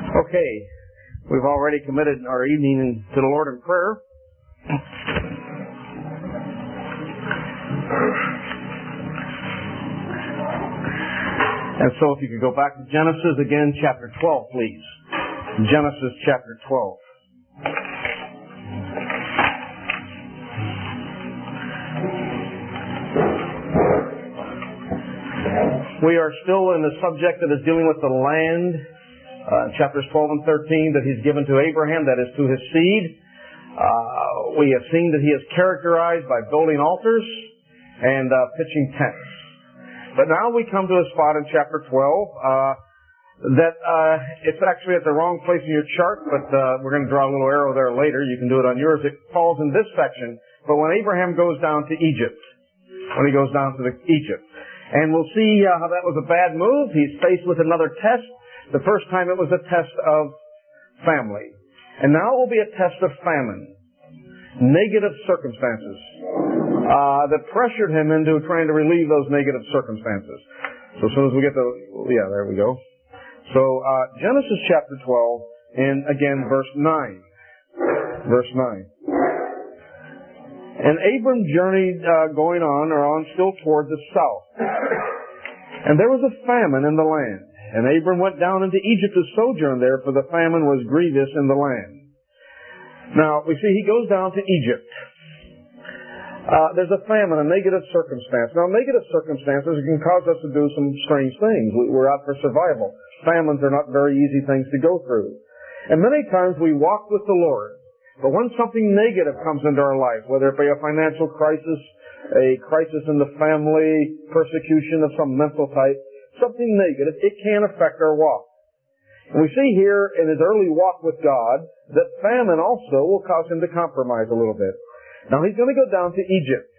Okay, we've already committed our evening to the Lord in prayer. And so if you could go back to Genesis again, chapter 12, please. Genesis chapter 12. We are still in the subject that is dealing with the land. Chapters 12 and 13 that he's given to Abraham, that is to his seed. We have seen that he is characterized by building altars and pitching tents. But now we come to a spot in chapter 12 that it's actually at the wrong place in your chart, but we're going to draw a little arrow there later. You can do it on yours. It falls in this section. But when Abraham goes down to Egypt, Egypt. And we'll see how that was a bad move. He's faced with another test. The first time it was a test of family. And now it will be a test of famine. Negative circumstances that pressured him into trying to relieve those negative circumstances. So as soon as we get to, there we go. So Genesis chapter 12 and again verse 9. Verse 9. And Abram journeyed going on still toward the south. And there was a famine in the land. And Abram went down into Egypt to sojourn there, for the famine was grievous in the land. Now, we see he goes down to Egypt. There's a famine, a negative circumstance. Now, negative circumstances can cause us to do some strange things. We're out for survival. Famines are not very easy things to go through. And many times we walk with the Lord. But when something negative comes into our life, whether it be a financial crisis, a crisis in the family, persecution of some mental type, something negative, it can affect our walk. And we see here in his early walk with God that famine also will cause him to compromise a little bit. Now he's going to go down to Egypt.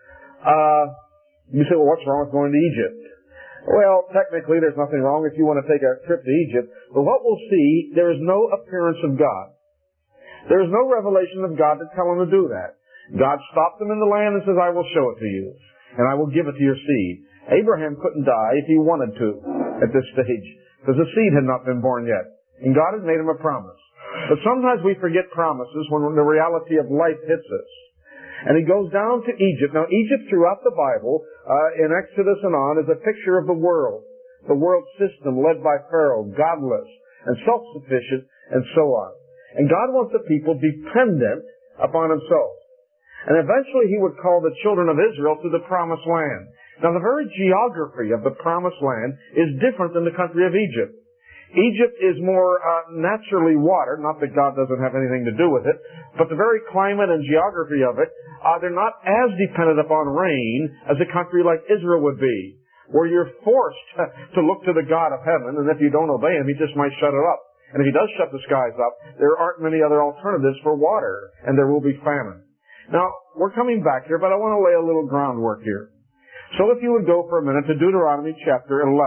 You say, well, what's wrong with going to Egypt? Well, technically there's nothing wrong if you want to take a trip to Egypt. But what we'll see, there is no appearance of God. There is no revelation of God to tell him to do that. God stopped him in the land and says, I will show it to you, and I will give it to your seed. Abraham couldn't die if he wanted to at this stage, because the seed had not been born yet. And God had made him a promise. But sometimes we forget promises when the reality of life hits us. And he goes down to Egypt. Now, Egypt throughout the Bible, in Exodus and on, is a picture of the world system led by Pharaoh, godless and self-sufficient and so on. And God wants the people dependent upon himself. And eventually he would call the children of Israel to the promised land. Now, the very geography of the promised land is different than the country of Egypt. Egypt is more naturally watered, not that God doesn't have anything to do with it, but the very climate and geography of it, they're not as dependent upon rain as a country like Israel would be, where you're forced to look to the God of heaven, and if you don't obey him, he just might shut it up. And if he does shut the skies up, there aren't many other alternatives for water, and there will be famine. Now, we're coming back here, but I want to lay a little groundwork here. So if you would go for a minute to Deuteronomy chapter 11.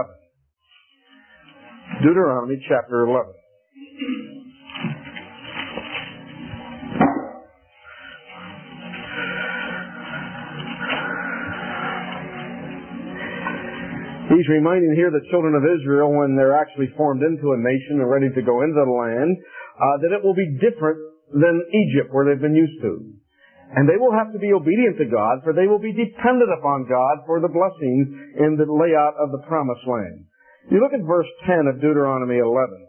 Deuteronomy chapter 11. He's reminding here the children of Israel, when they're actually formed into a nation and ready to go into the land, that it will be different than Egypt, where they've been used to. And they will have to be obedient to God, for they will be dependent upon God for the blessings in the layout of the promised land. You look at verse 10 of Deuteronomy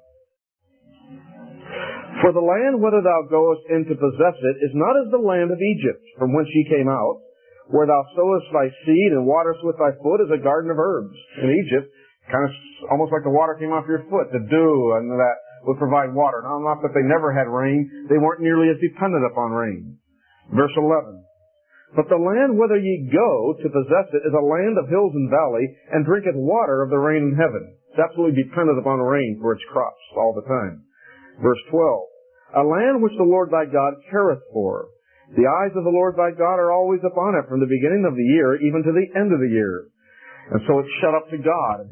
11. For the land whither thou goest in to possess it is not as the land of Egypt, from whence ye came out, where thou sowest thy seed and waterest with thy foot as a garden of herbs. In Egypt, kind of almost like the water came off your foot, the dew and that would provide water. Now, not that they never had rain, they weren't nearly as dependent upon rain. Verse 11. But the land whither ye go to possess it is a land of hills and valley, and drinketh water of the rain in heaven. It's absolutely dependent upon rain for its crops all the time. Verse 12. A land which the Lord thy God careth for. The eyes of the Lord thy God are always upon it, from the beginning of the year even to the end of the year. And so it's shut up to God.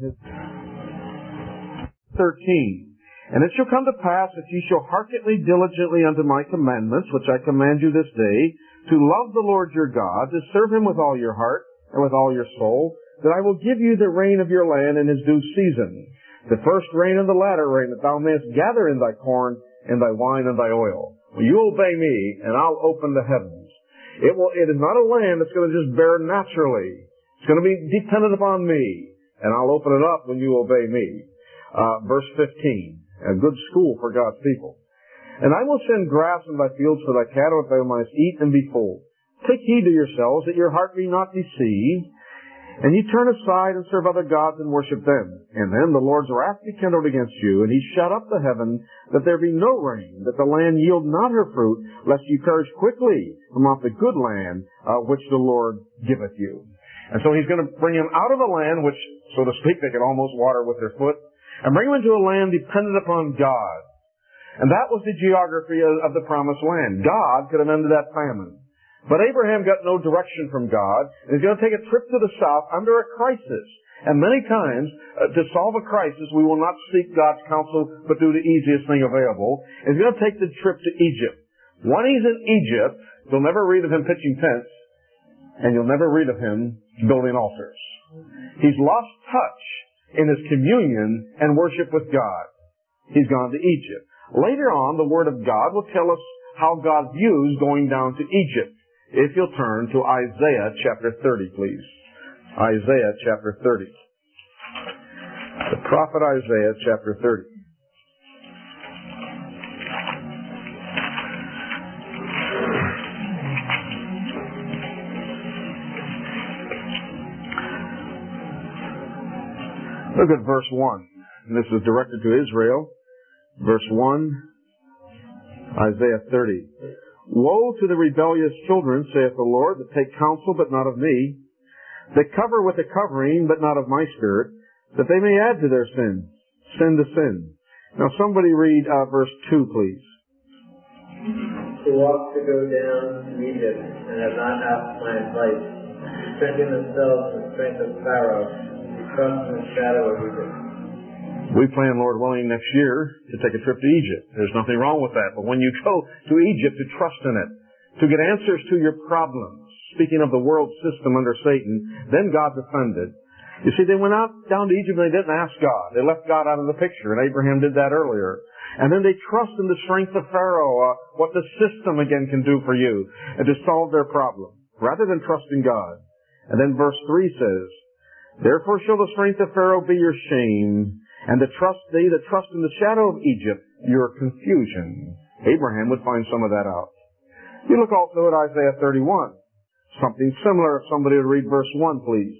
13. And it shall come to pass, if ye shall hearken diligently unto my commandments, which I command you this day, to love the Lord your God, to serve him with all your heart and with all your soul, that I will give you the rain of your land in his due season. the first rain and the latter rain, that thou mayest gather in thy corn and thy wine and thy oil. Well, you obey me, and I'll open the heavens. It is not a land that's going to just bear naturally. It's going to be dependent upon me, and I'll open it up when you obey me. Verse 15, a good school for God's people. And I will send grass in thy fields for thy cattle, that thou mayest eat and be full. Take heed to yourselves, that your heart be not deceived, and ye turn aside and serve other gods and worship them. And then the Lord's wrath be kindled against you, and he shut up the heaven, that there be no rain, that the land yield not her fruit, lest ye perish quickly from off the good land which the Lord giveth you. And so he's going to bring them out of a land which, so to speak, they could almost water with their foot, and bring them into a land dependent upon God. And that was the geography of the promised land. God could have ended that famine. But Abraham got no direction from God, and he's going to take a trip to the south under a crisis. And many times, to solve a crisis, we will not seek God's counsel, but do the easiest thing available. He's going to take the trip to Egypt. When he's in Egypt, you'll never read of him pitching tents, and you'll never read of him building altars. He's lost touch in his communion and worship with God. He's gone to Egypt. Later on, the Word of God will tell us how God views going down to Egypt. If you'll turn to Isaiah chapter 30, please. Isaiah chapter 30. The prophet Isaiah chapter 30. Look at verse 1. This is directed to Israel. Verse 1, Isaiah 30. Woe to the rebellious children, saith the Lord, that take counsel, but not of me, that cover with a covering, but not of my spirit, that they may add to their sin to sin. Now somebody read verse 2, please. Who walk to go down to Egypt, and have not asked my advice, strengthen themselves in the strength of Pharaoh, who trust in the shadow of Egypt. We plan, Lord willing, next year to take a trip to Egypt. There's nothing wrong with that. But when you go to Egypt to trust in it, to get answers to your problems, speaking of the world system under Satan, then God's offended. You see, they went out down to Egypt and they didn't ask God. They left God out of the picture, and Abraham did that earlier. And then they trust in the strength of Pharaoh, what the system again can do for you, and to solve their problem, rather than trust in God. And then verse 3 says, Therefore shall the strength of Pharaoh be your shame, and they that trust in the shadow of Egypt, your confusion. Abraham would find some of that out. You look also at Isaiah 31. Something similar, if somebody would read verse 1, please.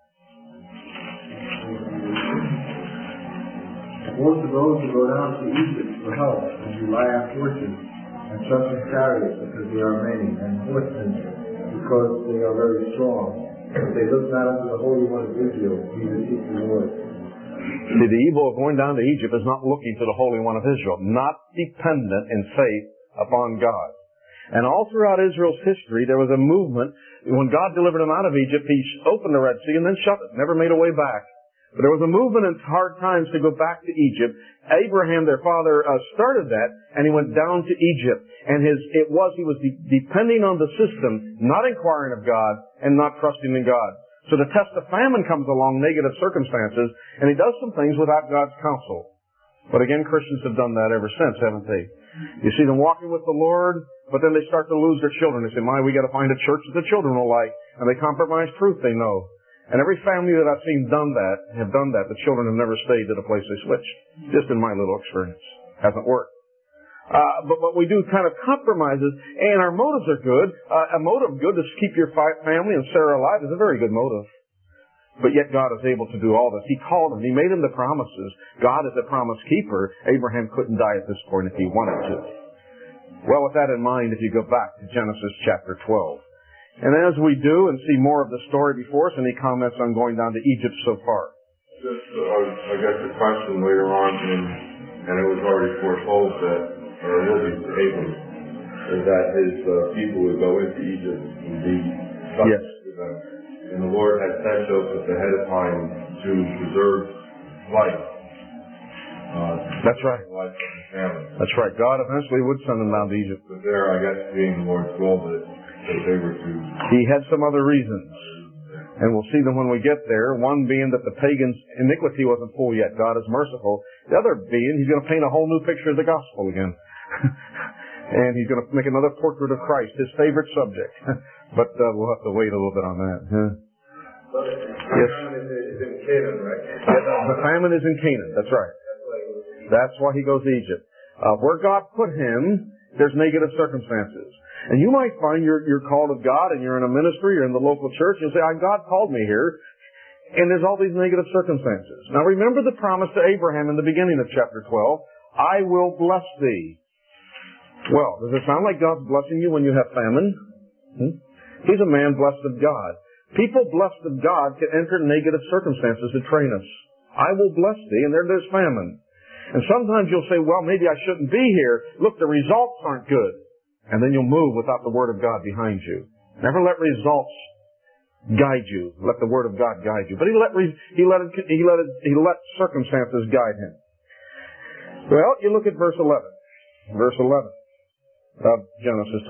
Woe to those who go down to Egypt for help, and rely on horses, and trust in chariots, because they are many, and horsemen, because they are very strong. But they look not unto the Holy One of Israel, neither seek the Lord. See, the evil of going down to Egypt is not looking to the Holy One of Israel, not dependent in faith upon God. And all throughout Israel's history, there was a movement. When God delivered them out of Egypt, He opened the Red Sea and then shut it, never made a way back. But there was a movement in hard times to go back to Egypt. Abraham, their father, started that, and he went down to Egypt. And he was depending on the system, not inquiring of God, and not trusting in God. So the test of famine comes along, negative circumstances, and he does some things without God's counsel. But again, Christians have done that ever since, haven't they? You see them walking with the Lord, but then they start to lose their children. They say, we got to find a church that the children will like. And they compromise truth they know. And every family that I've seen have done that. The children have never stayed to the place they switched. Just in my little experience. Hasn't worked. But we do kind of compromises, and our motives are good. A motive good to keep your family and Sarah alive is a very good motive. But yet God is able to do all this. He called him. He made him the promises. God is a promise keeper. Abraham couldn't die at this point if he wanted to. Well, with that in mind, if you go back to Genesis chapter 12. And as we do and see more of the story before us, any comments on going down to Egypt so far? Just, I guess the question later on, and it was already foretold that, or it will be to Abram, is that his people would go into Egypt and be subject to them. And the Lord had sent Joseph ahead of time to preserve life. That's right. Life of his family. That's right. God eventually would send them down to Egypt. But there, I guess, being the Lord's will that they were to... He had some other reasons. And we'll see them when we get there. One being that the pagan's iniquity wasn't full yet. God is merciful. The other being, he's going to paint a whole new picture of the gospel again. And he's going to make another portrait of Christ, his favorite subject. But we'll have to wait a little bit on that. Huh? Yes. The famine is in Canaan, right? The famine is in Canaan. That's right. That's why he goes to Egypt. Where God put him, there's negative circumstances. And you might find you're called of God and you're in a ministry, you're in the local church, and you'll say, God called me here, and there's all these negative circumstances. Now remember the promise to Abraham in the beginning of chapter 12, I will bless thee. Well, does it sound like God's blessing you when you have famine? He's a man blessed of God. People blessed of God can enter negative circumstances to train us. I will bless thee, and there's famine. And sometimes you'll say, well, maybe I shouldn't be here. Look, the results aren't good. And then you'll move without the Word of God behind you. Never let results guide you. Let the Word of God guide you. But he let circumstances guide him. Well, you look at verse 11. Verse 11 of Genesis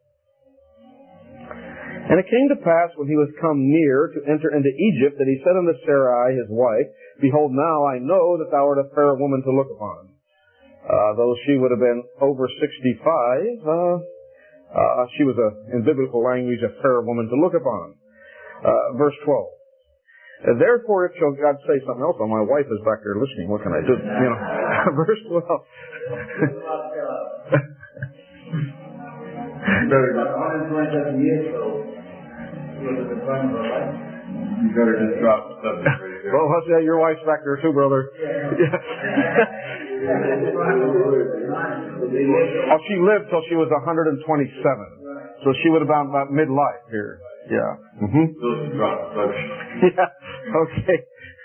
12. And it came to pass when he was come near to enter into Egypt that he said unto Sarai his wife, Behold, now I know that thou art a fair woman to look upon. Though she would have been over 65, she was, in biblical language, a fair woman to look upon. Verse 12. Therefore, if shall God say something else, my wife is back there listening. What can I do? Verse 12. About 127 years ago, she was in the prime of her life. You better just drop the subject right there. Well, hush that. Your wife's back there too, brother. Oh, she lived till she was 127. So she would have been about midlife here. Yeah. Drop the subject. Yeah. Okay.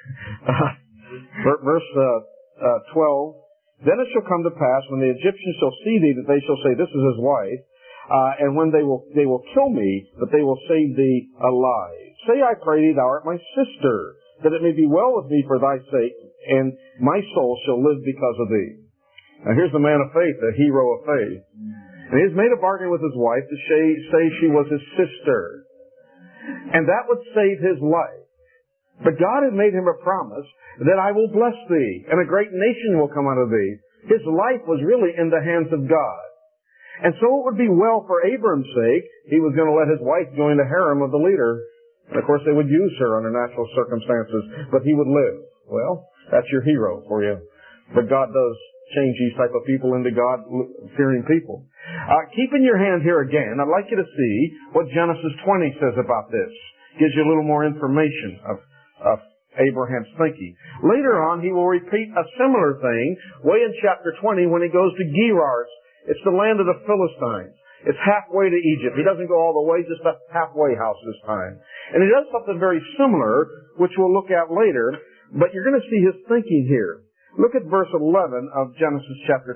Verse 12. Then it shall come to pass when the Egyptians shall see thee that they shall say, This is his wife. And when they will kill me, but they will save thee alive. Say, I pray thee, thou art my sister, that it may be well with me for thy sake, and my soul shall live because of thee. Now here's the man of faith, the hero of faith. And he has made a bargain with his wife to say she was his sister. And that would save his life. But God had made him a promise that I will bless thee, and a great nation will come out of thee. His life was really in the hands of God. And so it would be well for Abram's sake, he was going to let his wife join the harem of the leader. And of course they would use her under natural circumstances, but he would live. Well, that's your hero for you. But God does change these type of people into God-fearing people. Keep in your hand here again, I'd like you to see what Genesis 20 says about this. Gives you a little more information of Abraham's thinking. Later on, he will repeat a similar thing way in chapter 20 when he goes to Gerar. It's the land of the Philistines. It's halfway to Egypt. He doesn't go all the way, just a halfway house this time. And he does something very similar, which we'll look at later, but you're going to see his thinking here. Look at verse 11 of Genesis chapter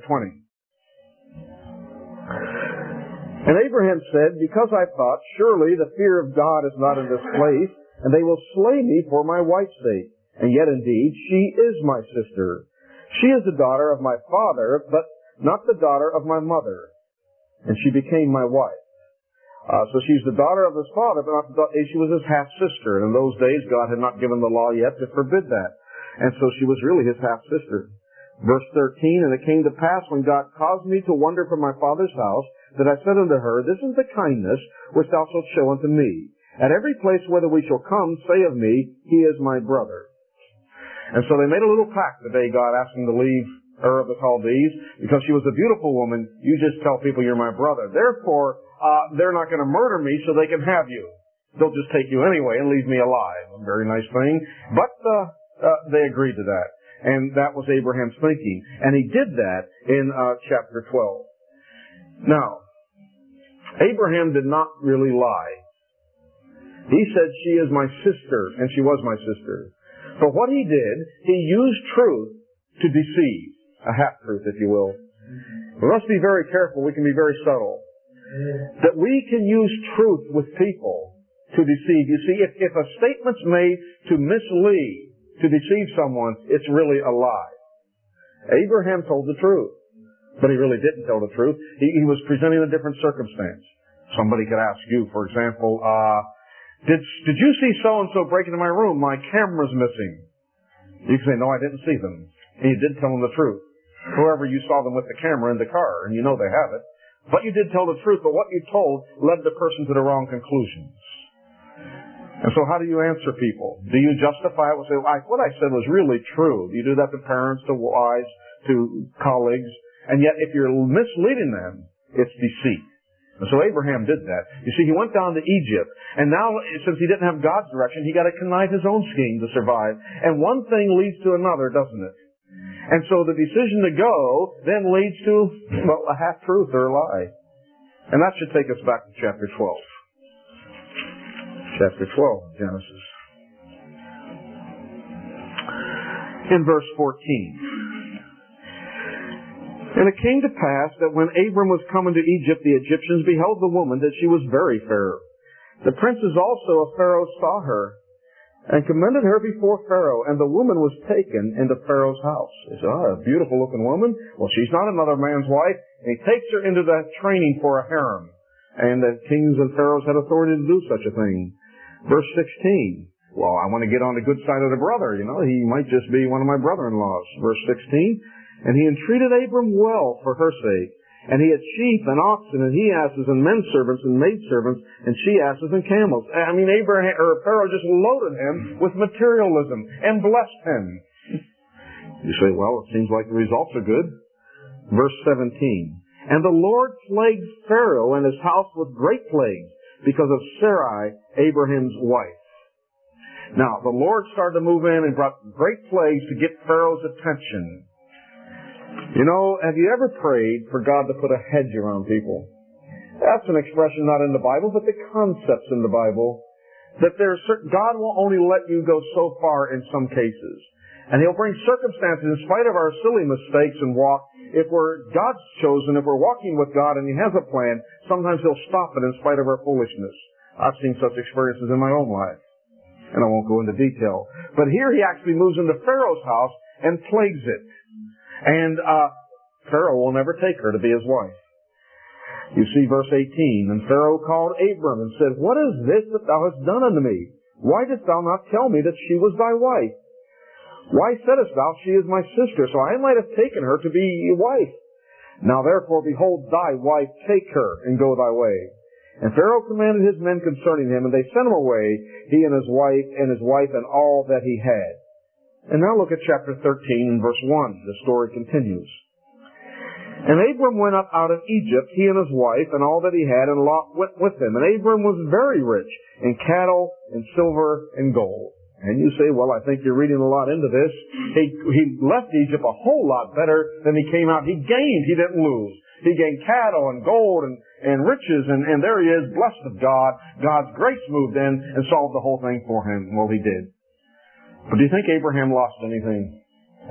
20. And Abraham said, Because I thought, surely the fear of God is not in this place, and they will slay me for my wife's sake. And yet indeed, she is my sister. She is the daughter of my father, but not the daughter of my mother. And she became my wife. So she's the daughter of his father, but she was his half-sister. And in those days, God had not given the law yet to forbid that. And so she was really his half-sister. Verse 13, And it came to pass when God caused me to wander from my father's house, that I said unto her, This is the kindness which thou shalt show unto me. At every place whither we shall come, say of me, He is my brother. And so they made a little pact the day God asked them to leave Ur of the Chaldees, because she was a beautiful woman. You just tell people you're my brother. Therefore, they're not going to murder me so they can have you. They'll just take you anyway and leave me alive. A very nice thing. But they agreed to that. And that was Abraham's thinking. And he did that in chapter 12. Now, Abraham did not really lie. He said, She is my sister, and she was my sister. But what he did, he used truth to deceive. A half-truth, if you will. We must be very careful. We can be very subtle. That we can use truth with people to deceive. You see, if a statement's made to mislead, to deceive someone, it's really a lie. Abraham told the truth, but he really didn't tell the truth. He was presenting a different circumstance. Somebody could ask you, for example, Did you see so-and-so break into my room? My camera's missing. You can say, no, I didn't see them. And you did tell them the truth. Whoever you saw them with the camera in the car, and you know they have it. But you did tell the truth, but what you told led the person to the wrong conclusions. And so how do you answer people? Do you justify it? Say, what I said was really true. You do that to parents, to wives, to colleagues. And yet if you're misleading them, it's deceit. And so Abraham did that. You see, he went down to Egypt, and now, since he didn't have God's direction, he got to connive his own scheme to survive. And one thing leads to another, doesn't it? And so the decision to go then leads to, well, a half-truth or a lie. And that should take us back to chapter 12. Chapter 12 of Genesis. In verse 14. And it came to pass that when Abram was coming to Egypt, the Egyptians beheld the woman, that she was very fair. The princes also of Pharaoh saw her, and commended her before Pharaoh, and the woman was taken into Pharaoh's house. He said, a beautiful looking woman. Well, she's not another man's wife. And he takes her into the training for a harem. And the kings and pharaohs had authority to do such a thing. Verse 16. Well, I want to get on the good side of the brother. You know, he might just be one of my brother-in-laws. Verse 16. And he entreated Abram well for her sake. And he had sheep and oxen and he-asses and men-servants and maidservants and she-asses and camels. I mean, Pharaoh just loaded him with materialism and blessed him. You say, well, it seems like the results are good. Verse 17. And the Lord plagued Pharaoh and his house with great plagues because of Sarai, Abraham's wife. Now, the Lord started to move in and brought great plagues to get Pharaoh's attention. You know, have you ever prayed for God to put a hedge around people? That's an expression not in the Bible, but the concept's in the Bible. That God will only let you go so far in some cases. And He'll bring circumstances in spite of our silly mistakes and walk. If we're God's chosen, if we're walking with God and He has a plan, sometimes He'll stop it in spite of our foolishness. I've seen such experiences in my own life. And I won't go into detail. But here He actually moves into Pharaoh's house and plagues it. And Pharaoh will never take her to be his wife. You see verse 18. And Pharaoh called Abram and said, What is this that thou hast done unto me? Why didst thou not tell me that she was thy wife? Why saidst thou, She is my sister? So I might have taken her to be your wife. Now therefore, behold, thy wife, take her, and go thy way. And Pharaoh commanded his men concerning him, and they sent him away, he and his wife, and all that he had. And now look at chapter 13 and verse 1. The story continues. And Abram went up out of Egypt, he and his wife, and all that he had, and Lot went with him. And Abram was very rich in cattle, and silver, and gold. And you say, well, I think you're reading a lot into this. He left Egypt a whole lot better than he came out. He gained, he didn't lose. He gained cattle and gold and riches, and there he is, blessed of God. God's grace moved in and solved the whole thing for him. Well, he did. But do you think Abraham lost anything?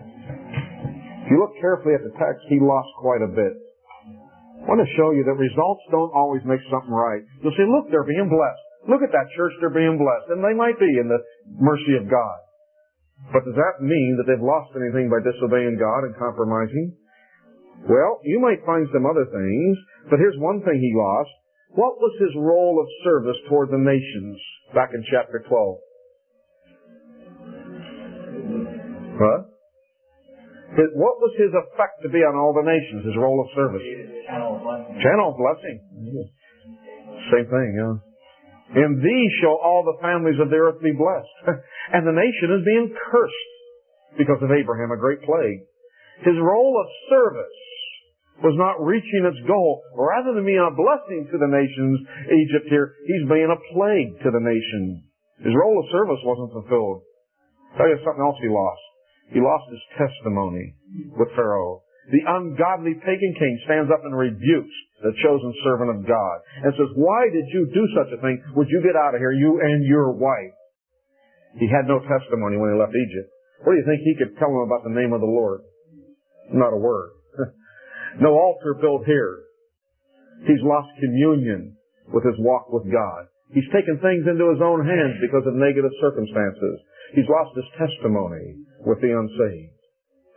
If you look carefully at the text, he lost quite a bit. I want to show you that results don't always make something right. You'll say, look, they're being blessed. Look at that church, they're being blessed. And they might be in the mercy of God. But does that mean that they've lost anything by disobeying God and compromising? Well, you might find some other things, but here's one thing he lost. What was his role of service toward the nations back in chapter 12? What was his effect to be on all the nations, his role of service? Channel of blessing. Same thing, yeah. In thee shall all the families of the earth be blessed. And the nation is being cursed because of Abraham, a great plague. His role of service was not reaching its goal. Rather than being a blessing to the nations, Egypt here, he's being a plague to the nation. His role of service wasn't fulfilled. I'll tell you something else he lost. He lost his testimony with Pharaoh. The ungodly pagan king stands up and rebukes the chosen servant of God and says, why did you do such a thing? Would you get out of here, you and your wife? He had no testimony when he left Egypt. What do you think he could tell them about the name of the Lord? Not a word. No altar built here. He's lost communion with his walk with God. He's taken things into his own hands because of negative circumstances. He's lost his testimony with the unsaved.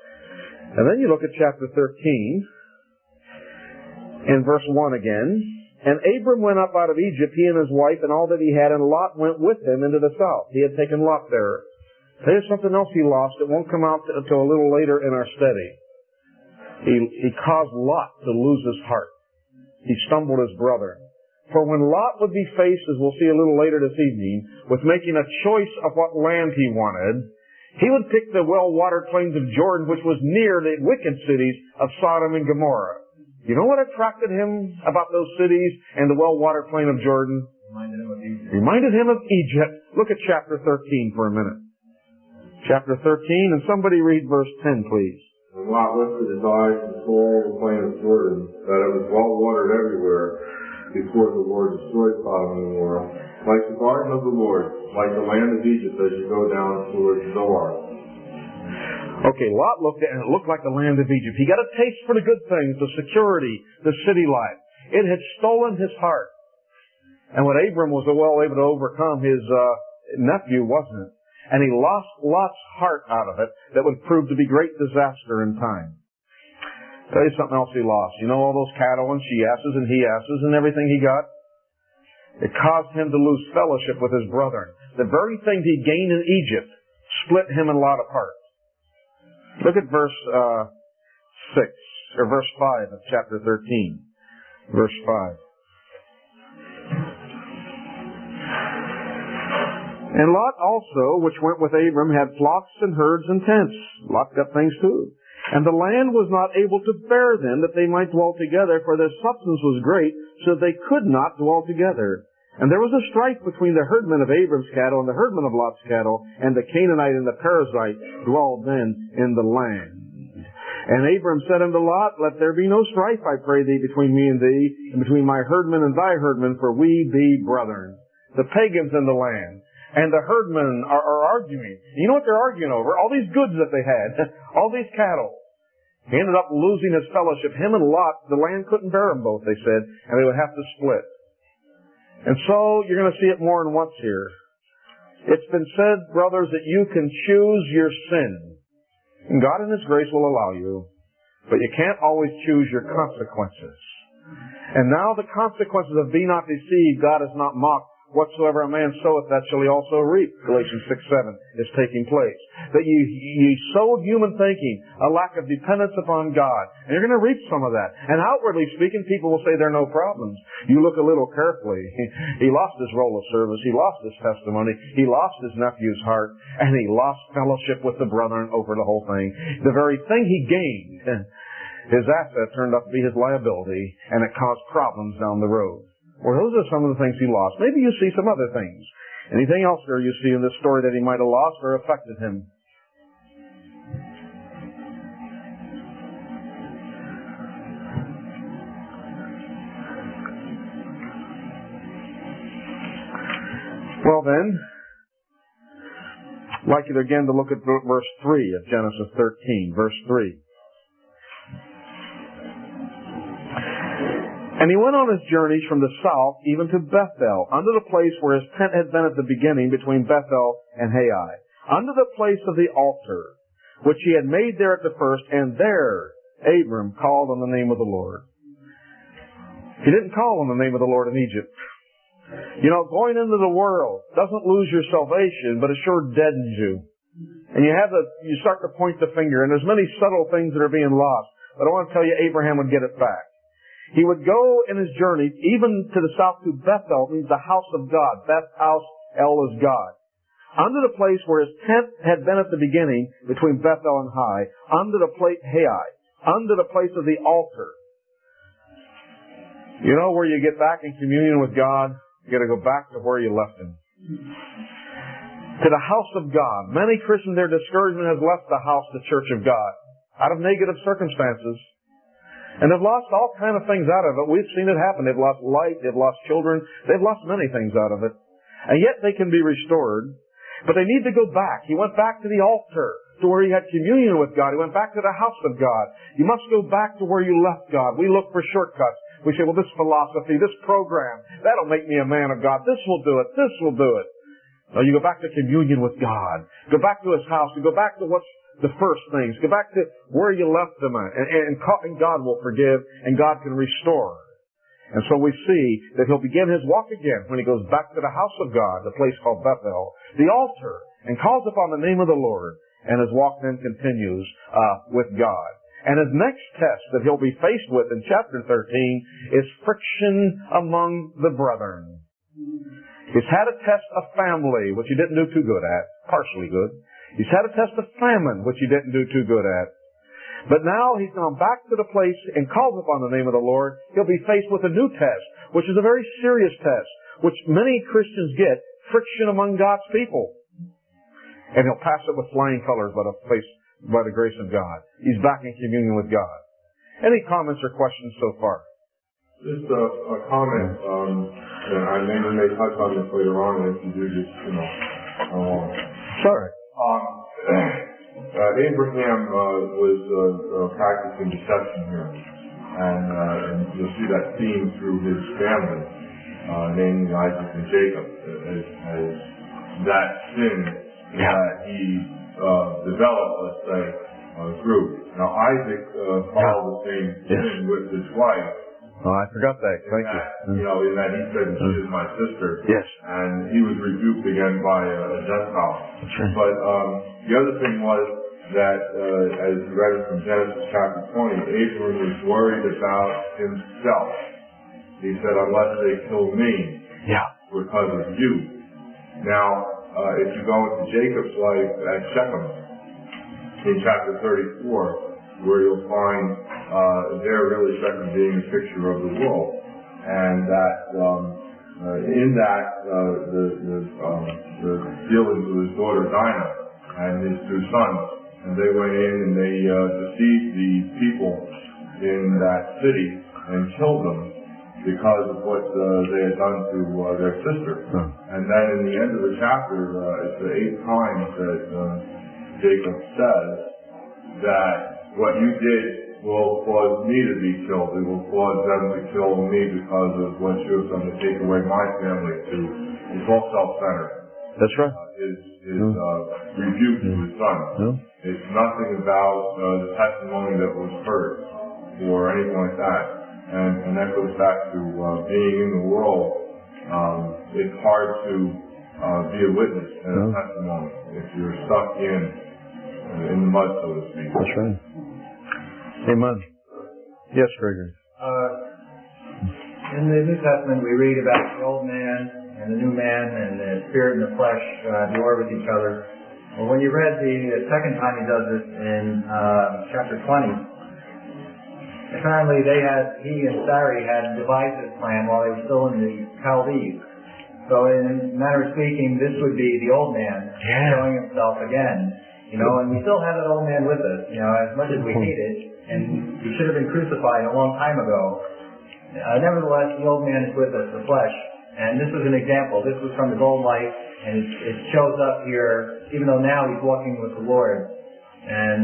And then you look at chapter 13, in verse 1 again. And Abram went up out of Egypt, he and his wife, and all that he had, and Lot went with him into the south. He had taken Lot there. There's something else he lost. It won't come out until a little later in our study. He caused Lot to lose his heart. He stumbled his brother. For when Lot would be faced, as we'll see a little later this evening, with making a choice of what land he wanted, he would pick the well-watered plains of Jordan, which was near the wicked cities of Sodom and Gomorrah. You know what attracted him about those cities and the well-watered plain of Jordan? Reminded him of Egypt. Look at chapter 13 for a minute. Chapter 13, and somebody read verse 10, please. And Lot lifted his eyes and saw all the plain of Jordan, that it was well-watered everywhere, before the Lord destroyed Sodom and Gomorrah, like the garden of the Lord, like the land of Egypt as you go down towards Zoar. Okay, Lot looked at it, and it looked like the land of Egypt. He got a taste for the good things, the security, the city life. It had stolen his heart. And what Abram was well able to overcome, his nephew wasn't. And he lost Lot's heart out of it that would prove to be great disaster in time. Tell you something else he lost. You know all those cattle and she-asses and he-asses and everything he got? It caused him to lose fellowship with his brethren. The very thing he gained in Egypt split him and Lot apart. Look at verse 6, or verse 5 of chapter 13. Verse 5. And Lot also, which went with Abram, had flocks and herds and tents. Lot got things too. And the land was not able to bear them, that they might dwell together, for their substance was great, so they could not dwell together. And there was a strife between the herdmen of Abram's cattle and the herdmen of Lot's cattle, and the Canaanite and the Perizzite dwelled then in the land. And Abram said unto Lot, Let there be no strife, I pray thee, between me and thee, and between my herdmen and thy herdmen, for we be brethren. The pagans in the land and the herdmen are arguing. You know what they're arguing over? All these goods that they had, all these cattle. He ended up losing his fellowship. Him and Lot, the land couldn't bear them both, they said, and they would have to split. And so, you're going to see it more than once here. It's been said, brothers, that you can choose your sin. And God in His grace will allow you. But you can't always choose your consequences. And now the consequences of be not deceived, God is not mocked. Whatsoever a man soweth, that shall he also reap. Galatians 6:7 is taking place. That you sowed human thinking, a lack of dependence upon God. And you're going to reap some of that. And outwardly speaking, people will say there are no problems. You look a little carefully. He lost his role of service. He lost his testimony. He lost his nephew's heart. And he lost fellowship with the brethren over the whole thing. The very thing he gained, his asset turned up to be his liability, and it caused problems down the road. Well, those are some of the things he lost. Maybe you see some other things. Anything else there you see in this story that he might have lost or affected him? Well then, I'd like you again to look at verse 3 of Genesis 13. Verse 3. And he went on his journeys from the south even to Bethel, unto the place where his tent had been at the beginning between Bethel and Hai, unto the place of the altar, which he had made there at the first, and there Abram called on the name of the Lord. He didn't call on the name of the Lord in Egypt. You know, going into the world doesn't lose your salvation, but it sure deadens you. And you start to point the finger, and there's many subtle things that are being lost. But I want to tell you, Abraham would get it back. He would go in his journey, even to the south to Bethel, means the house of God. Beth house, El is God. Unto the place where his tent had been at the beginning, between Bethel and Hai, unto the place, unto the place of the altar. You know where you get back in communion with God? You got to go back to where you left Him. To the house of God. Many Christians, their discouragement has left the house, the church of God, out of negative circumstances. And they've lost all kind of things out of it. We've seen it happen. They've lost light. They've lost children. They've lost many things out of it. And yet they can be restored. But they need to go back. He went back to the altar, to where he had communion with God. He went back to the house of God. You must go back to where you left God. We look for shortcuts. We say, well, this philosophy, this program, that'll make me a man of God. This will do it. This will do it. No, you go back to communion with God. Go back to His house. You go back to what's the first things. Go back to where you left them at. And God will forgive, and God can restore. And so we see that he'll begin his walk again when he goes back to the house of God, the place called Bethel, the altar, and calls upon the name of the Lord. And his walk then continues with God. And his next test that he'll be faced with in chapter 13 is friction among the brethren. He's had a test of family, which he didn't do too good at, partially good. He's had a test of famine, which he didn't do too good at. But now he's gone back to the place and calls upon the name of the Lord. He'll be faced with a new test, which is a very serious test, which many Christians get, friction among God's people. And he'll pass it with flying colors by the grace of God. He's back in communion with God. Any comments or questions so far? Just a comment, and I may touch on this later on, and if you do, just, Sorry. Abraham was practicing deception here, and you'll see that theme through his family, namely Isaac and Jacob, as that sin that he developed, let's say, grew. Now Isaac followed the same sin with his wife. Oh, I forgot that. Thank you. In that he said she is my sister. Yes. And he was rebuked again by a Gentile. That's right. But the other thing was that, as you read it from Genesis chapter 20, Abraham was worried about himself. He said, unless they kill me because of you. Now, if you go into Jacob's life at Shechem, in chapter 34, where you'll find there really Shechem being a picture of the world, and that in that the dealings with his daughter Dinah and his two sons, and they went in and they deceived the people in that city and killed them because of what they had done to their sister. And then in the end of the chapter, it's the 8th time that Jacob says that what you did will cause me to be killed. It will cause them to kill me because of what you have done to take away my family too. It's all self-centered. That's right. His rebuke to his son. It's nothing about the testimony that was heard or anything like that. And that goes back to being in the world. It's hard to be a witness and a testimony if you're stuck in the mud, so to speak. That's right. Amen. Yes, Gregory. In the New Testament, we read about the old man and the new man and the spirit and the flesh at war with each other. Well, when you read the second time he does this in chapter 20, apparently he and Sarai had devised this plan while they were still in the Chaldees. So in a manner of speaking, this would be the old man showing himself again. And we still have that old man with us, as much as we hate it, and he should have been crucified a long time ago. Nevertheless, the old man is with us, the flesh. And this was an example. This was from his old life, and it shows up here, even though now he's walking with the Lord. And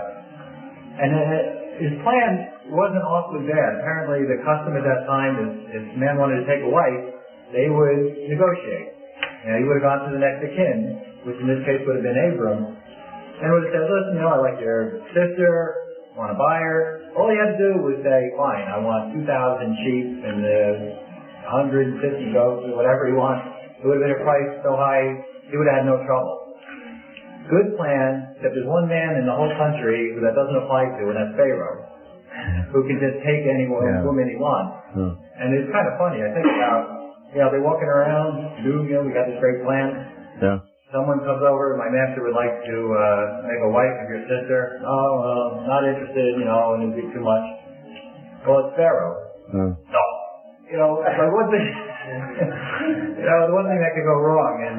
his plan wasn't awfully bad. Apparently, the custom at that time is if a man wanted to take a wife, they would negotiate. He would have gone to the next of kin, which in this case would have been Abram, and would have said, listen, I like your sister, want to buy her. All he had to do was say, fine, I want 2,000 sheep and 150 goats or whatever he wants. It would have been a price so high, he would have had no trouble. Good plan, except there's one man in the whole country who that doesn't apply to, and that's Pharaoh, who can just take any woman he wants. And it's kind of funny. I think about, they're walking around, we got this great plan. Yeah. Someone comes over, my master would like to make a wife of your sister. Oh, well, not interested, and it'd be too much. Well, it's Pharaoh. No. But one thing, the one thing that could go wrong, and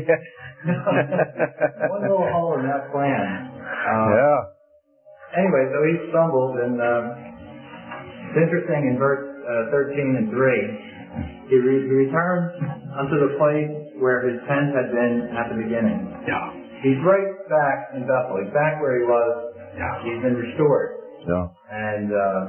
one little hole in that plan. Anyway, so he stumbled, and it's interesting in verse 13 and 3, he returns unto the place where his tent had been at the beginning. He's right back in Bethel. He's back where he was. He's been restored. And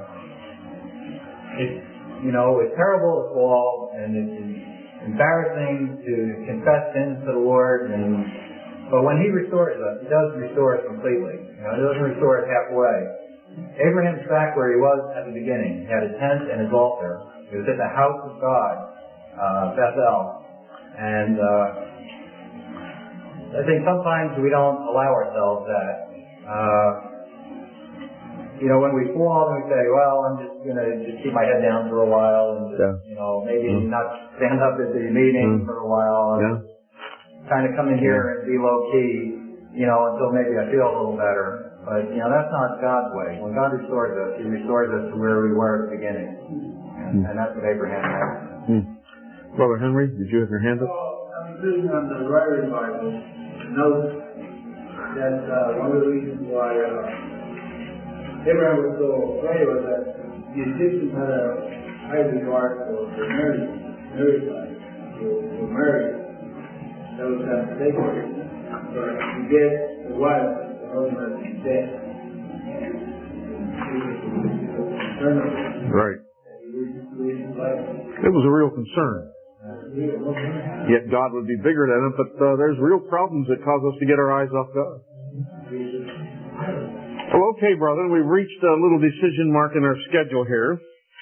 it's terrible to fall, and it's embarrassing to confess sins to the Lord. But when he restores us, he does restore us completely. He doesn't restore us halfway. Abraham's back where he was at the beginning. He had a tent and his altar. He It was at the house of God, Bethel. And I think sometimes we don't allow ourselves that. When we fall and we say, well, I'm just going to just keep my head down for a while and just, maybe not stand up at the meeting for a while and kind of come in here and be low key, until maybe I feel a little better. But, that's not God's way. When God restores us, He restores us to where we were at the beginning. And that's what Abraham had. Brother Henry, did you have your hand up? I'm reading on the Ryrie Bible, notes that one of the reasons why Abraham was so afraid was that the Egyptians had a high regard for Mary's side, for Mary. That was kind of sacred. But to get the wife, the husband is dead. Right. It was a real concern. Yet God would be bigger than it, but there's real problems that cause us to get our eyes off God. Well, okay, brother, we've reached a little decision mark in our schedule here.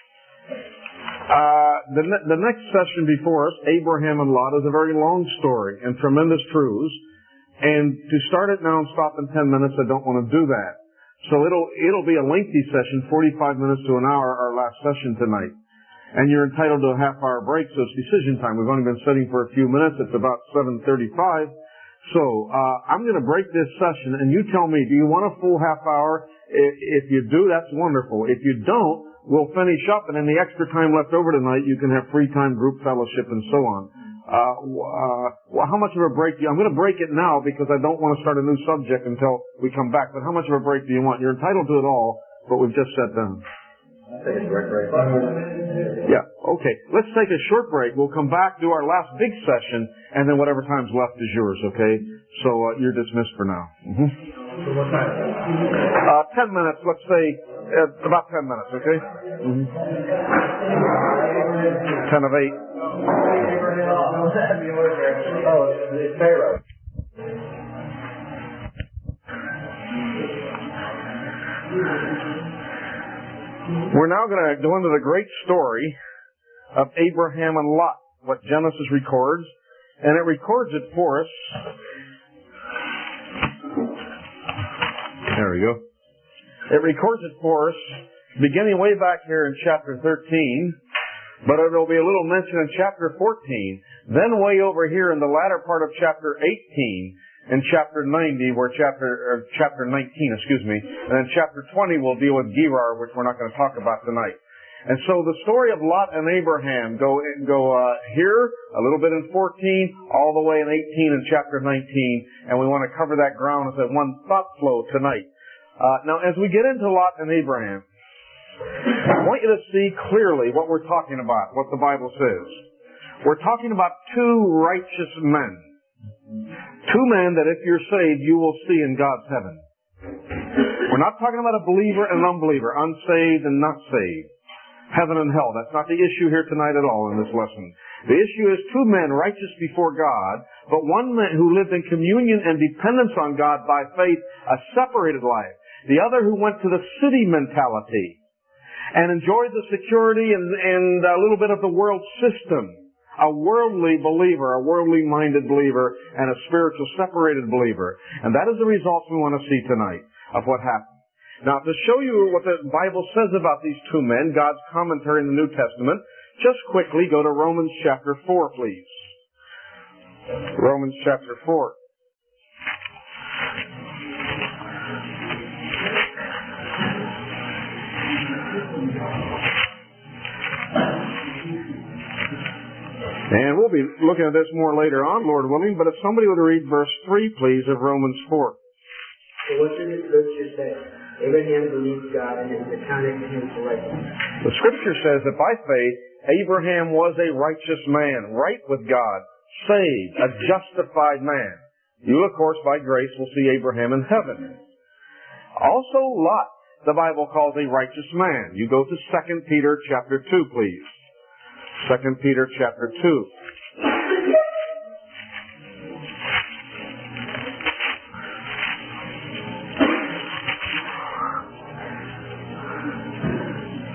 The next session before us, Abraham and Lot, is a very long story and tremendous truths. And to start it now and stop in 10 minutes, I don't want to do that. So it'll be a lengthy session, 45 minutes to an hour, our last session tonight. And you're entitled to a half-hour break, so it's decision time. We've only been sitting for a few minutes. It's about 7:35. So I'm going to break this session, and you tell me, do you want a full half hour? If you do, that's wonderful. If you don't, we'll finish up, and in the extra time left over tonight, you can have free time, group fellowship, and so on. Well, how much of a break do you? I'm going to break it now because I don't want to start a new subject until we come back. But how much of a break do you want? You're entitled to it all, but we've just sat down. Take a short break. Yeah, okay. Let's take a short break. We'll come back, do our last big session, and then whatever time's left is yours, okay? So you're dismissed for now. So what time? 10 minutes, let's say, about 10 minutes, okay? 10 of 8. Oh, it's Pharaoh. We're now going to go into the great story of Abraham and Lot, what Genesis records, and it records it for us. There we go. It records it for us, beginning way back here in chapter 13, but it'll be a little mention in chapter 14, then way over here in the latter part of chapter 18, in chapter 90, where chapter 19, and then chapter 20 will deal with Gerar, which we're not going to talk about tonight. And so the story of Lot and Abraham go here, a little bit in 14, all the way in 18 and chapter 19, and we want to cover that ground as a one thought flow tonight. Now, as we get into Lot and Abraham, I want you to see clearly what we're talking about, what the Bible says. We're talking about two righteous men. Two men that if you're saved, you will see in God's heaven. We're not talking about a believer and an unbeliever, unsaved and not saved. Heaven and hell. That's not the issue here tonight at all in this lesson. The issue is two men righteous before God, but one man who lived in communion and dependence on God by faith, a separated life. The other who went to the city mentality and enjoyed the security and a little bit of the world system. A worldly believer, a worldly minded believer, and a spiritual separated believer. And that is the results we want to see tonight of what happened. Now, to show you what the Bible says about these two men, God's commentary in the New Testament, just quickly go to Romans chapter 4, please. Romans chapter 4. And we'll be looking at this more later on, Lord willing, but if somebody would read verse 3, please, of Romans 4. So what does the Scripture say? Abraham believed God and it was accounted to him for righteousness. The Scripture says that by faith, Abraham was a righteous man, right with God, saved, a justified man. You, of course, by grace, will see Abraham in heaven. Also, Lot, the Bible calls a righteous man. You go to 2 Peter chapter 2, please. 2 Peter chapter 2.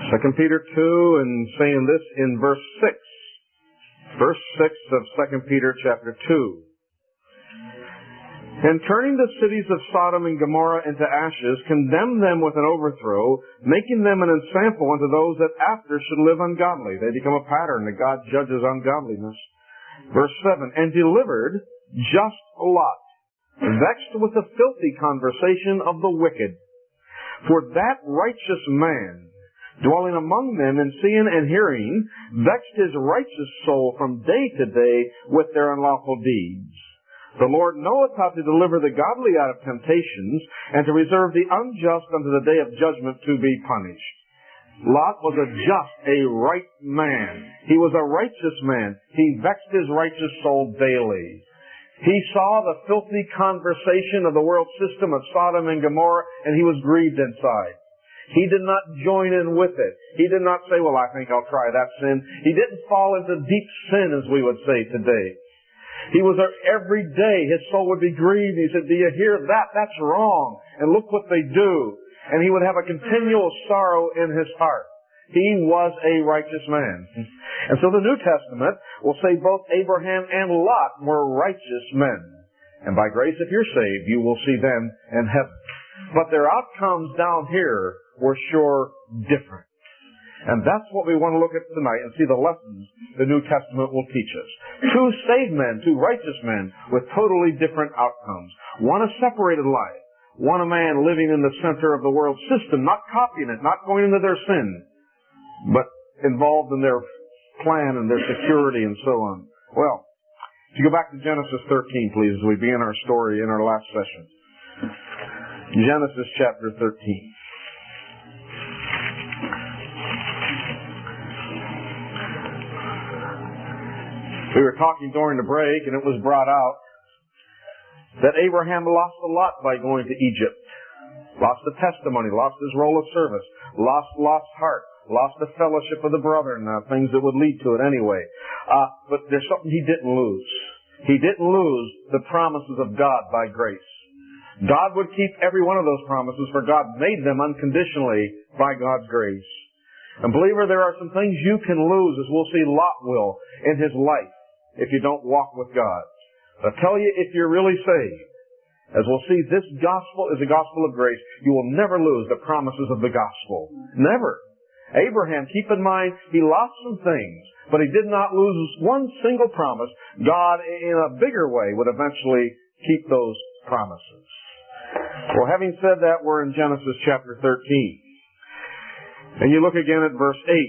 2 Peter 2, and saying this in verse 6. Verse 6 of 2 Peter chapter 2. And turning the cities of Sodom and Gomorrah into ashes, condemned them with an overthrow, making them an ensample unto those that after should live ungodly. They become a pattern that God judges ungodliness. Verse 7, and delivered just Lot, vexed with the filthy conversation of the wicked. For that righteous man, dwelling among them and seeing and hearing, vexed his righteous soul from day to day with their unlawful deeds. The Lord knoweth how to deliver the godly out of temptations, and to reserve the unjust unto the day of judgment to be punished. Lot was a just, a right man. He was a righteous man. He vexed his righteous soul daily. He saw the filthy conversation of the world system of Sodom and Gomorrah, and he was grieved inside. He did not join in with it. He did not say, well, I think I'll try that sin. He didn't fall into deep sin, as we would say today. He was there every day. His soul would be grieved. He said, do you hear that? That's wrong. And look what they do. And he would have a continual sorrow in his heart. He was a righteous man. And so the New Testament will say both Abraham and Lot were righteous men. And by grace, if you're saved, you will see them in heaven. But their outcomes down here were sure different. And that's what we want to look at tonight and see the lessons the New Testament will teach us. Two saved men, two righteous men with totally different outcomes. One a separated life. One a man living in the center of the world system, not copying it, not going into their sin, but involved in their plan and their security and so on. Well, if you go back to Genesis 13, please, as we begin our story in our last session. Genesis chapter 13. We were talking during the break, and it was brought out that Abraham lost a lot by going to Egypt. Lost the testimony, lost his role of service, lost Lot's heart, lost the fellowship of the brethren, things that would lead to it anyway. But there's something he didn't lose. He didn't lose the promises of God by grace. God would keep every one of those promises, for God made them unconditionally by God's grace. And believer, there are some things you can lose, as we'll see Lot will in his life, if you don't walk with God. But I tell you, if you're really saved, as we'll see, this gospel is a gospel of grace. You will never lose the promises of the gospel. Never. Abraham, keep in mind, he lost some things, but he did not lose one single promise. God, in a bigger way, would eventually keep those promises. Well, having said that, we're in Genesis chapter 13. And you look again at verse 8.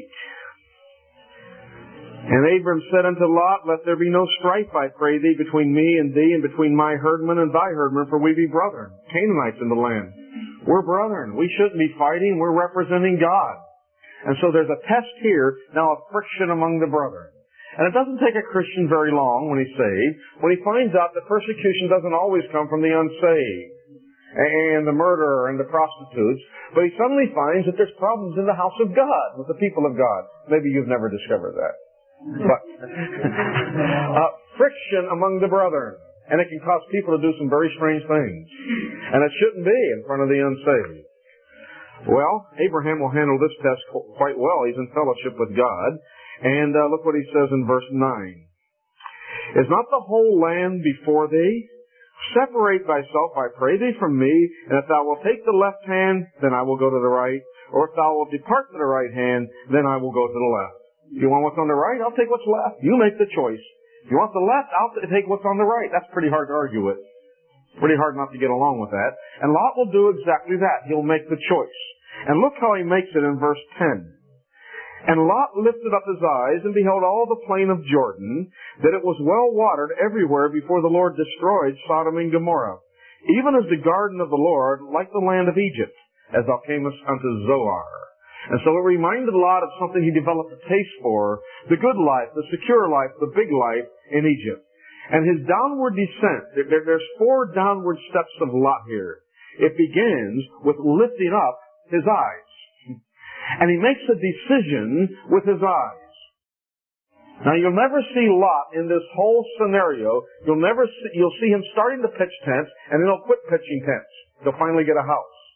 And Abram said unto Lot, let there be no strife, I pray thee, between me and thee, and between my herdmen and thy herdmen, for we be brethren, Canaanites in the land. We're brethren. We shouldn't be fighting. We're representing God. And so there's a test here, now of friction among the brethren. And it doesn't take a Christian very long when he's saved, when he finds out that persecution doesn't always come from the unsaved, and the murderer and the prostitutes, but he suddenly finds that there's problems in the house of God, with the people of God. Maybe you've never discovered that. But friction among the brethren, and it can cause people to do some very strange things, and it shouldn't be in front of the unsaved. Well, Abraham will handle this test quite well. He's in fellowship with God, and look what he says in verse 9. Is not the whole land before thee? Separate thyself, I pray thee, from me, and if thou wilt take the left hand, then I will go to the right, or if thou wilt depart to the right hand, then I will go to the left. If you want what's on the right, I'll take what's left. You make the choice. If you want the left, I'll take what's on the right. That's pretty hard to argue with. Pretty hard not to get along with that. And Lot will do exactly that. He'll make the choice. And look how he makes it in verse 10. And Lot lifted up his eyes and beheld all the plain of Jordan, that it was well watered everywhere before the Lord destroyed Sodom and Gomorrah, even as the garden of the Lord, like the land of Egypt, as thou camest unto Zoar. And so it reminded Lot of something he developed a taste for, the good life, the secure life, the big life in Egypt. And his downward descent, there's 4 downward steps of Lot here. It begins with lifting up his eyes. And he makes a decision with his eyes. Now you'll never see Lot in this whole scenario. You'll see him starting to pitch tents, and then he'll quit pitching tents. He'll finally get a house.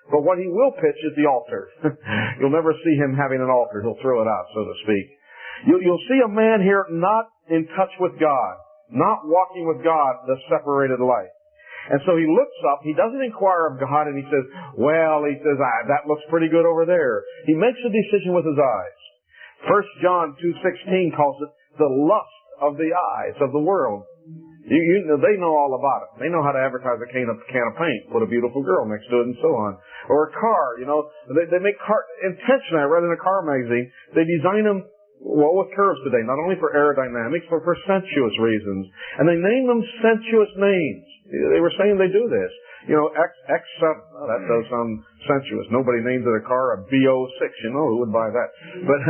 But what he will pitch is the altar. You'll never see him having an altar. He'll throw it out, so to speak. You'll see a man here not in touch with God, not walking with God, the separated life. And so he looks up, he doesn't inquire of God, and he says, that looks pretty good over there. He makes a decision with his eyes. 1 John 2:16 calls it the lust of the eyes of the world. They know all about it. They know how to advertise a can of paint, put a beautiful girl next to it, and so on. Or a car, they make car intentionally. I read in a car magazine, they design them with curves today, not only for aerodynamics, but for sensuous reasons. And they name them sensuous names. They were saying they do this. X7, that does sound sensuous. Nobody names it a car a B06, who would buy that? But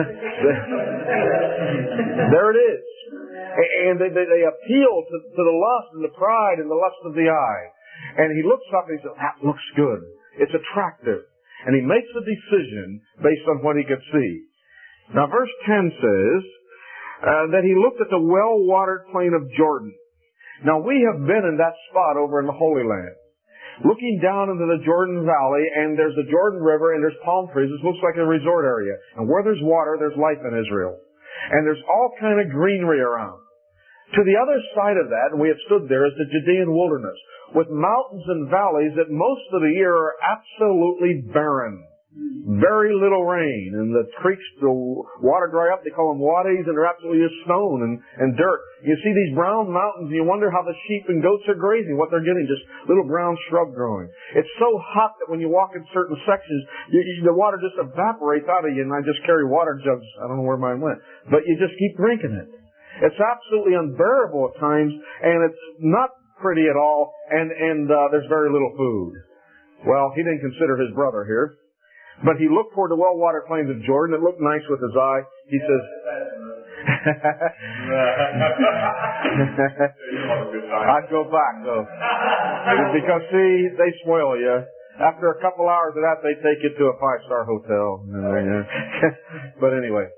there it is. And they appeal to the lust and the pride and the lust of the eye. And he looks up and he says, that looks good. It's attractive. And he makes a decision based on what he could see. Now verse 10 says that he looked at the well-watered plain of Jordan. Now we have been in that spot over in the Holy Land, looking down into the Jordan Valley, and there's the Jordan River, and there's palm trees. It looks like a resort area. And where there's water, there's life in Israel. And there's all kind of greenery around. To the other side of that, and we have stood there, is the Judean wilderness, with mountains and valleys that most of the year are absolutely barren. Very little rain, and the creeks, the water dry up. They call them wadis, and they're absolutely just stone and dirt. You see these brown mountains, and you wonder how the sheep and goats are grazing, what they're getting, just little brown shrub growing. It's so hot that when you walk in certain sections, the water just evaporates out of you, and I just carry water jugs. I don't know where mine went. But you just keep drinking it. It's absolutely unbearable at times, and it's not pretty at all, and there's very little food. Well, he didn't consider his brother here. But he looked toward the well-watered plains of Jordan. It looked nice with his eye. He says, I'd go back, though. Because, see, they spoil you. After a couple hours of that, they take you to a 5-star hotel. But anyway.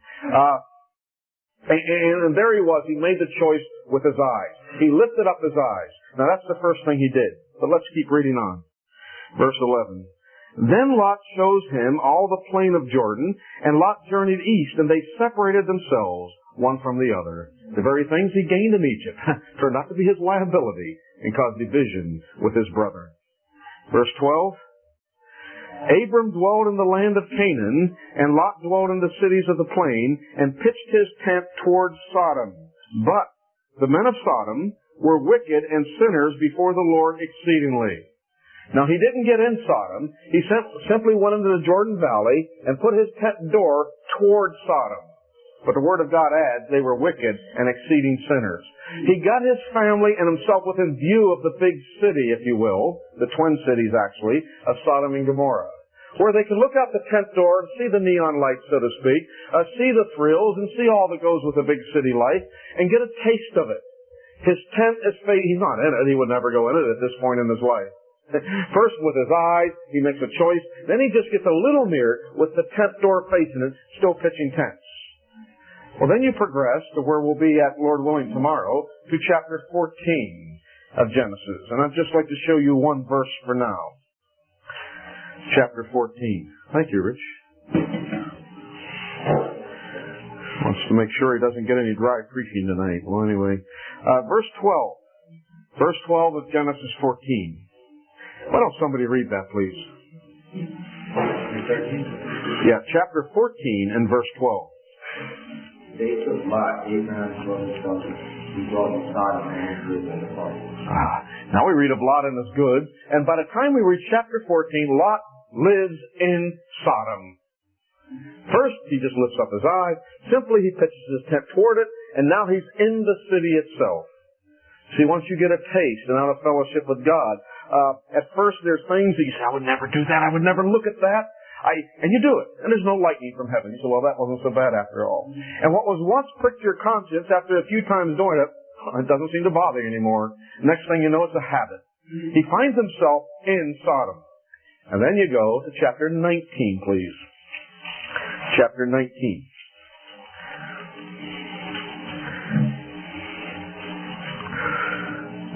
And there he was. He made the choice with his eyes. He lifted up his eyes. Now, that's the first thing he did. But let's keep reading on. Verse 11. Then Lot shows him all the plain of Jordan, and Lot journeyed east, and they separated themselves, one from the other. The very things he gained in Egypt turned out to be his liability and caused division with his brother. Verse 12. Abram dwelled in the land of Canaan, and Lot dwelled in the cities of the plain, and pitched his tent towards Sodom. But the men of Sodom were wicked and sinners before the Lord exceedingly. Now, he didn't get in Sodom. He simply went into the Jordan Valley and put his tent door toward Sodom. But the Word of God adds they were wicked and exceeding sinners. He got his family and himself within view of the big city, if you will, the twin cities, actually, of Sodom and Gomorrah, where they could look out the tent door and see the neon lights, so to speak, see the thrills and see all that goes with a big city life and get a taste of it. His tent is he's not in it. He would never go in it at this point in his life. First, with his eyes, he makes a choice. Then he just gets a little near with the tent door facing it, still pitching tents. Well, then you progress to where we'll be at, Lord willing, tomorrow, to chapter 14 of Genesis. And I'd just like to show you one verse for now. Chapter 14. Thank you, Rich. Wants to make sure he doesn't get any dry preaching tonight. Well, anyway. Verse 12. Verse 12 of Genesis 14. Why don't somebody read that, please? Yeah, chapter 14 and verse 12. They took Lot, Abraham's brother's son, who brought him Sodom and his goods in the party. Now we read of Lot and his goods, and by the time we reach chapter 14, Lot lives in Sodom. First, he just lifts up his eyes. Simply, he pitches his tent toward it, and now he's in the city itself. See, once you get a taste and out of fellowship with God, at first there's things that you say, I would never do that, I would never look at that. And you do it. And there's no lightning from heaven. You say, well, that wasn't so bad after all. And what was once pricked your conscience after a few times doing it, it doesn't seem to bother you anymore. Next thing you know, it's a habit. He finds himself in Sodom. And then you go to chapter 19, please. Chapter 19.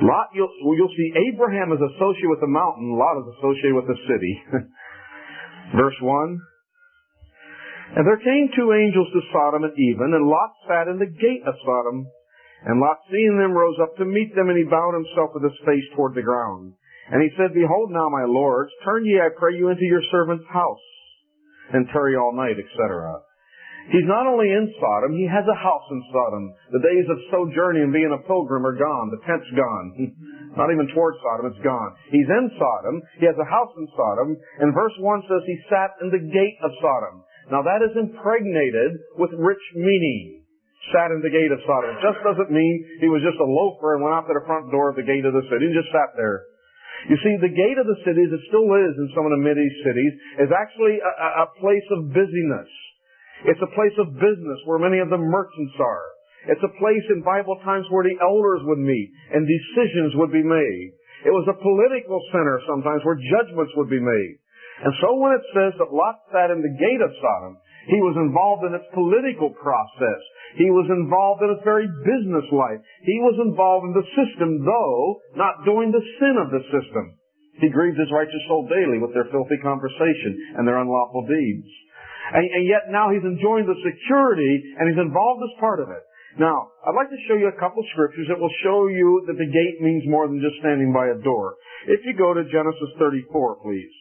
Lot, you'll see Abraham is associated with the mountain, Lot is associated with the city. Verse 1. And there came two angels to Sodom at even, and Lot sat in the gate of Sodom. And Lot, seeing them, rose up to meet them, and he bowed himself with his face toward the ground. And he said, Behold now, my lords, turn ye, I pray you, into your servant's house, and tarry all night, etc. He's not only in Sodom, he has a house in Sodom. The days of sojourning and being a pilgrim are gone. The tent's gone. Not even towards Sodom, it's gone. He's in Sodom. He has a house in Sodom. And verse 1 says he sat in the gate of Sodom. Now that is impregnated with rich meaning. Sat in the gate of Sodom. It just doesn't mean he was just a loafer and went out to the front door of the gate of the city and just sat there. You see, the gate of the city, as it still is in some of the Mideast cities, is actually a place of busyness. It's a place of business where many of the merchants are. It's a place in Bible times where the elders would meet and decisions would be made. It was a political center sometimes where judgments would be made. And so when it says that Lot sat in the gate of Sodom, he was involved in its political process. He was involved in its very business life. He was involved in the system, though not doing the sin of the system. He grieved his righteous soul daily with their filthy conversation and their unlawful deeds. And yet now he's enjoying the security, and he's involved as part of it. Now, I'd like to show you a couple scriptures that will show you that the gate means more than just standing by a door. If you go to Genesis 34, please.